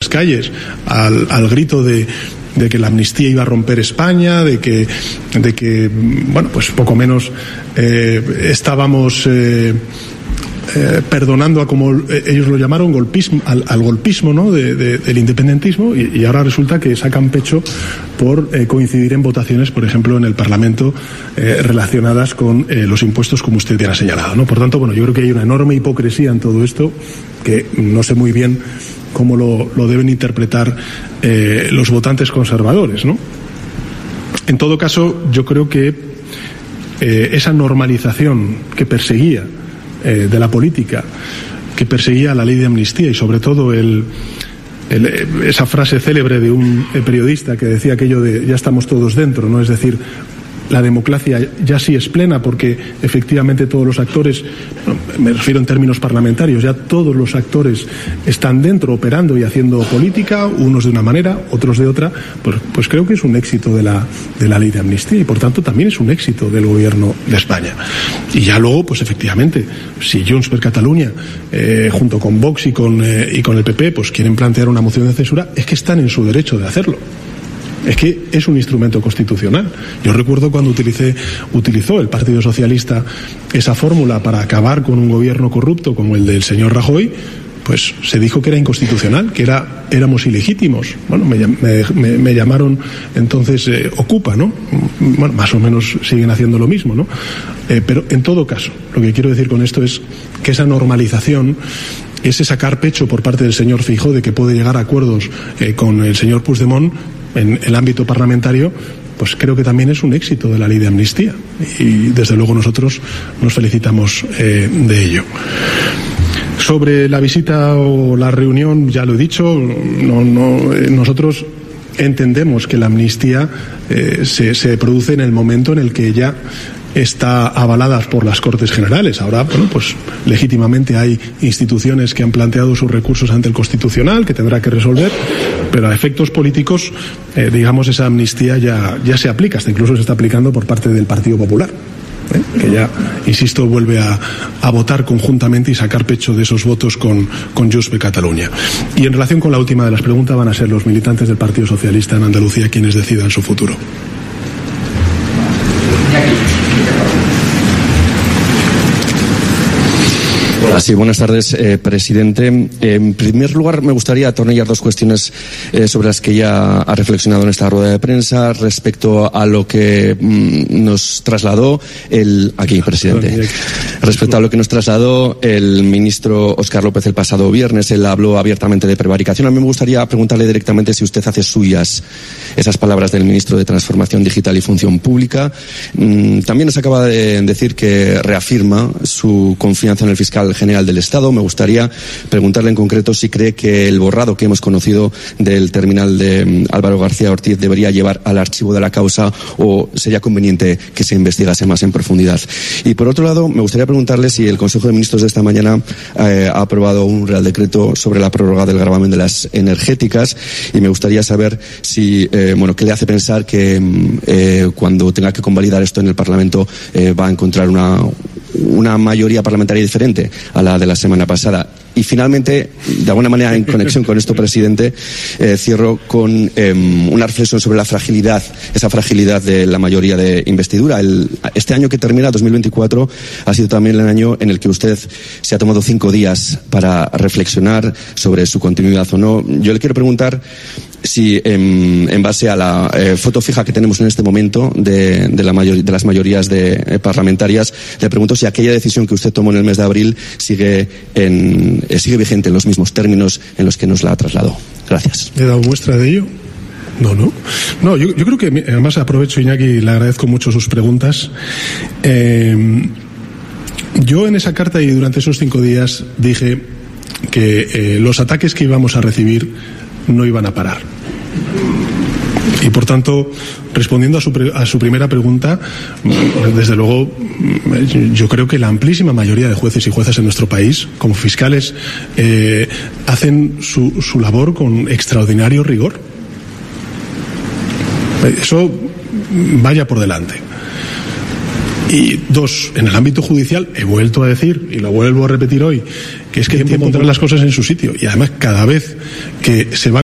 calles al grito de que la amnistía iba a romper España, de que bueno, pues poco menos estábamos perdonando a, como ellos lo llamaron, golpismo, al golpismo, ¿no?, del independentismo, y ahora resulta que sacan pecho por coincidir en votaciones, por ejemplo, en el Parlamento, relacionadas con los impuestos, como usted bien ha señalado, ¿no? Por tanto, bueno, yo creo que hay una enorme hipocresía en todo esto, que no sé muy bien cómo lo deben interpretar los votantes conservadores, ¿no? En todo caso, yo creo que esa normalización que perseguía de la política, que perseguía la ley de amnistía, y sobre todo esa frase célebre de un periodista que decía aquello de ya estamos todos dentro, ¿no? Es decir, la democracia ya sí es plena porque efectivamente todos los actores, me refiero en términos parlamentarios, ya todos los actores están dentro operando y haciendo política, unos de una manera, otros de otra, pues creo que es un éxito de la ley de amnistía, y por tanto también es un éxito del gobierno de España. Y ya luego, pues efectivamente, si Junts per Catalunya, junto con Vox y con el PP, pues quieren plantear una moción de censura, es que están en su derecho de hacerlo. Es que es un instrumento constitucional. Yo recuerdo cuando utilizó el Partido Socialista esa fórmula para acabar con un gobierno corrupto como el del señor Rajoy, pues se dijo que era inconstitucional, que éramos ilegítimos. Bueno, me llamaron entonces Ocupa, ¿no? Bueno, más o menos siguen haciendo lo mismo, ¿no? Pero en todo caso, lo que quiero decir con esto es que esa normalización, ese sacar pecho por parte del señor Feijóo de que puede llegar a acuerdos con el señor Puigdemont en el ámbito parlamentario, pues creo que también es un éxito de la ley de amnistía, y desde luego nosotros nos felicitamos de ello. Sobre la visita o la reunión, ya lo he dicho, nosotros entendemos que la amnistía se produce en el momento en el que ya está avalada por las Cortes Generales. Ahora, bueno, pues legítimamente hay instituciones que han planteado sus recursos ante el Constitucional, que tendrá que resolver, pero a efectos políticos, digamos, esa amnistía ya se aplica, hasta incluso se está aplicando por parte del Partido Popular, que ya, insisto, vuelve a votar conjuntamente y sacar pecho de esos votos con Junts per Catalunya. Y en relación con la última de las preguntas, van a ser los militantes del Partido Socialista en Andalucía quienes decidan su futuro. Sí, buenas tardes, presidente. En primer lugar, me gustaría atornillar dos cuestiones sobre las que ya ha reflexionado en esta rueda de prensa respecto a lo que nos trasladó respecto a lo que nos trasladó el ministro Óscar López el pasado viernes. Él habló abiertamente de prevaricación. A mí me gustaría preguntarle directamente si usted hace suyas esas palabras del ministro de Transformación Digital y Función Pública. También nos acaba de decir que reafirma su confianza en el fiscal general del Estado. Me gustaría preguntarle en concreto si cree que el borrado que hemos conocido del terminal de Álvaro García Ortiz debería llevar al archivo de la causa, o sería conveniente que se investigase más en profundidad. Y por otro lado, me gustaría preguntarle si el Consejo de Ministros de esta mañana ha aprobado un Real Decreto sobre la prórroga del gravamen de las energéticas, y me gustaría saber si, qué le hace pensar que cuando tenga que convalidar esto en el Parlamento va a encontrar una mayoría parlamentaria diferente a la de la semana pasada. Y finalmente, de alguna manera en conexión con esto, presidente, cierro con una reflexión sobre esa fragilidad de la mayoría de investidura. Este año que termina, 2024, ha sido también el año en el que usted se ha tomado 5 días para reflexionar sobre su continuidad o no. Yo le quiero preguntar si, en base a la foto fija que tenemos en este momento de las mayorías parlamentarias, le pregunto si aquella decisión que usted tomó en el mes de abril sigue vigente en los mismos términos en los que nos la trasladó. Gracias. ¿He dado muestra de ello? No, yo creo que, además aprovecho, Iñaki, y le agradezco mucho sus preguntas. Yo en esa carta y durante esos 5 días dije que los ataques que íbamos a recibir no iban a parar. Y por tanto, respondiendo a su primera pregunta, desde luego yo creo que la amplísima mayoría de jueces y juezas en nuestro país, como fiscales, hacen su labor con extraordinario rigor. Eso vaya por delante. Y 2, en el ámbito judicial, he vuelto a decir, y lo vuelvo a repetir hoy, que es que hay que poner las cosas en su sitio. Y además, cada vez que se va